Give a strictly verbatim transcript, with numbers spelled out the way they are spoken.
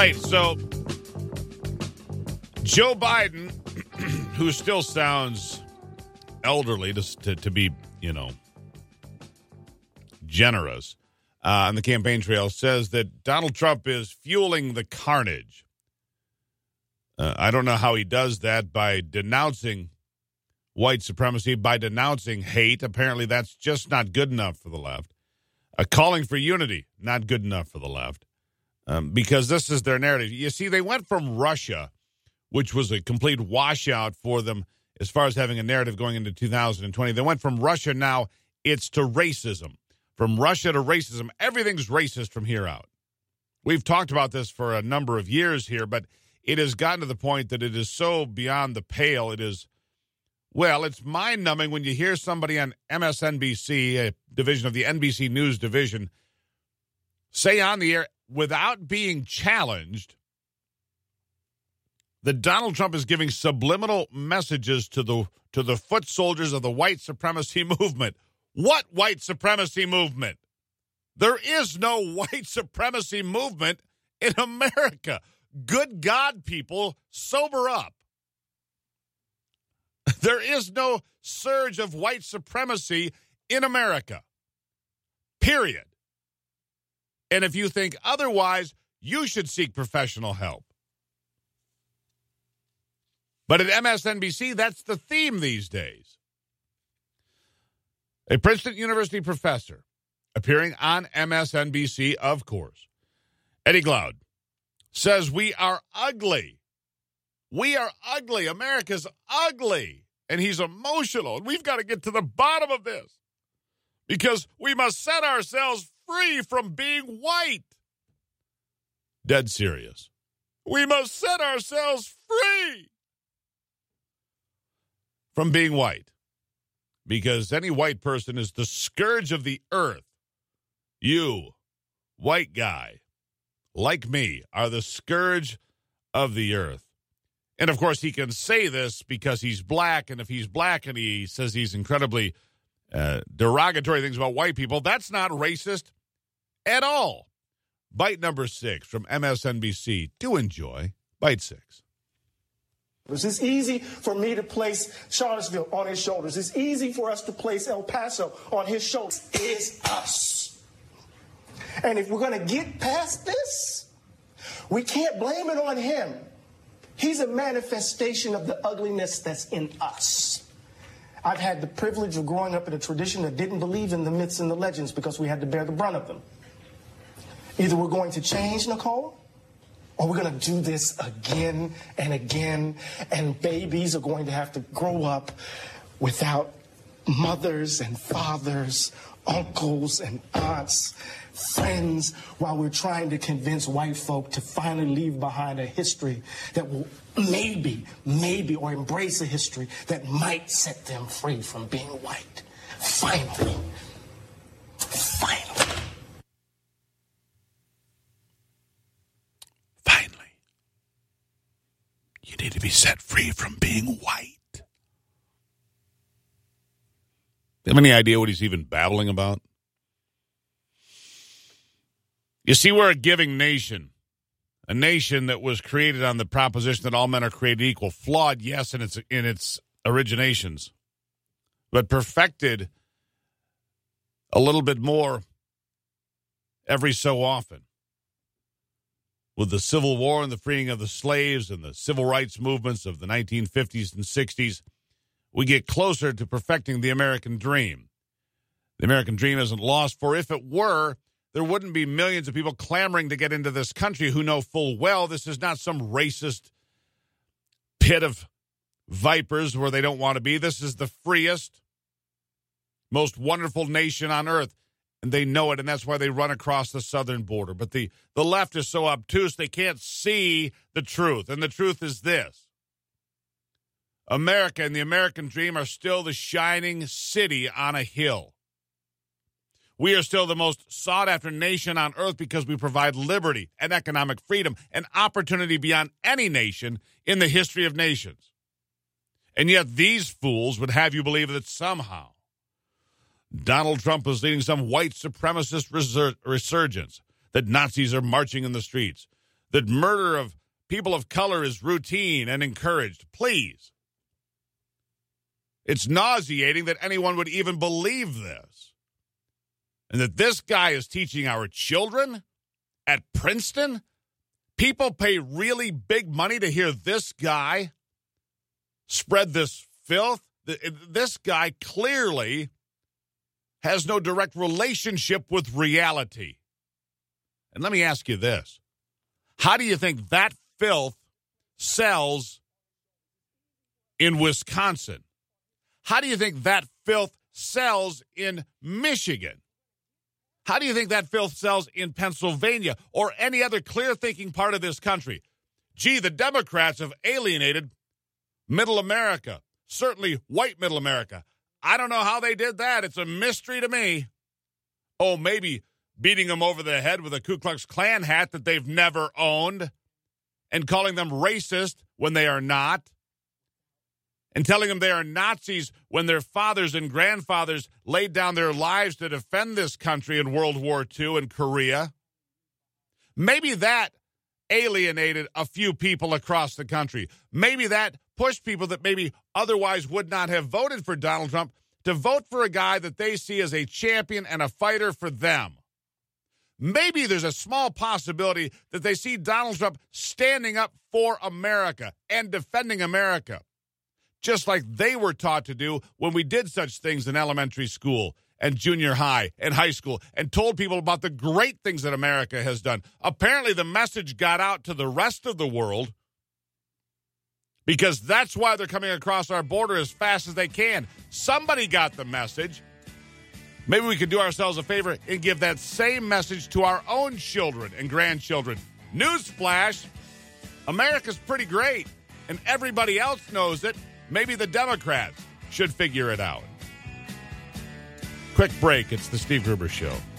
right, so Joe Biden, who still sounds elderly to, to, to be, you know, generous uh, on the campaign trail, says that Donald Trump is fueling the carnage. Uh, I don't know how he does that by denouncing white supremacy, by denouncing hate. Apparently that's just not good enough for the left. Uh, calling for unity, not good enough for the left. Um, because this is their narrative. You see, they went from Russia, which was a complete washout for them as far as having a narrative going into two thousand twenty. They went from Russia, now it's to racism. From Russia to racism, everything's racist from here out. We've talked about this for a number of years here, but it has gotten to the point that it is so beyond the pale. It is, well, it's mind-numbing when you hear somebody on M S N B C, a division of the N B C News division, say on the air, without being challenged, that Donald Trump is giving subliminal messages to the to the foot soldiers of the white supremacy movement. What white supremacy movement? There is no white supremacy movement in America. Good God, people, sober up. There is no surge of white supremacy in America. Period. And if you think otherwise, you should seek professional help. But at M S N B C, that's the theme these days. A Princeton University professor appearing on M S N B C, of course, Eddie Glaude, says we are ugly. We are ugly. America's ugly. And he's emotional. And we've got to get to the bottom of this because we must set ourselves free from being white. Dead serious. We must set ourselves free from being white because any white person is the scourge of the earth. You, white guy, like me, are the scourge of the earth. And, of course, he can say this because he's black, and if he's black and he says he's incredibly uh, derogatory things about white people, that's not racist at all. Bite number six from M S N B C. Do enjoy. Bite six. It's easy for me to place Charlottesville on his shoulders. It's easy for us to place El Paso on his shoulders. It's us. And if we're going to get past this, we can't blame it on him. He's a manifestation of the ugliness that's in us. I've had the privilege of growing up in a tradition that didn't believe in the myths and the legends because we had to bear the brunt of them. Either we're going to change, Nicole, or we're going to do this again and again, and babies are going to have to grow up without mothers and fathers, uncles and aunts, friends, while we're trying to convince white folk to finally leave behind a history that will maybe, maybe, or embrace a history that might set them free from being white. Finally. Finally. Finally. You need to be set free from being white. Do you have any idea what he's even babbling about? You see, we're a giving nation, a nation that was created on the proposition that all men are created equal. Flawed, yes, in its in its originations, but perfected a little bit more every so often. With the Civil War and the freeing of the slaves and the civil rights movements of the nineteen fifties and sixties, we get closer to perfecting the American dream. The American dream isn't lost, for if it were, there wouldn't be millions of people clamoring to get into this country who know full well this is not some racist pit of vipers where they don't want to be. This is the freest, most wonderful nation on earth, and they know it, and that's why they run across the southern border. But the, the left is so obtuse they can't see the truth, and the truth is this. America and the American dream are still the shining city on a hill. We are still the most sought-after nation on earth because we provide liberty and economic freedom and opportunity beyond any nation in the history of nations. And yet these fools would have you believe that somehow Donald Trump is leading some white supremacist resur- resurgence, that Nazis are marching in the streets, that murder of people of color is routine and encouraged. Please. It's nauseating that anyone would even believe this. And that this guy is teaching our children at Princeton? People pay really big money to hear this guy spread this filth. This guy clearly has no direct relationship with reality. And let me ask you this. How do you think that filth sells in Wisconsin? How do you think that filth sells in Michigan? How do you think that filth sells in Pennsylvania or any other clear-thinking part of this country? Gee, the Democrats have alienated middle America, certainly white middle America. I don't know how they did that. It's a mystery to me. Oh, maybe beating them over the head with a Ku Klux Klan hat that they've never owned and calling them racist when they are not, and telling them they are Nazis when their fathers and grandfathers laid down their lives to defend this country in World War Two and Korea. Maybe that alienated a few people across the country. Maybe that pushed people that maybe otherwise would not have voted for Donald Trump to vote for a guy that they see as a champion and a fighter for them. Maybe there's a small possibility that they see Donald Trump standing up for America and defending America, just like they were taught to do when we did such things in elementary school and junior high and high school and told people about the great things that America has done. Apparently, the message got out to the rest of the world because that's why they're coming across our border as fast as they can. Somebody got the message. Maybe we could do ourselves a favor and give that same message to our own children and grandchildren. Newsflash, America's pretty great, and everybody else knows it. Maybe the Democrats should figure it out. Quick break. It's the Steve Gruber Show.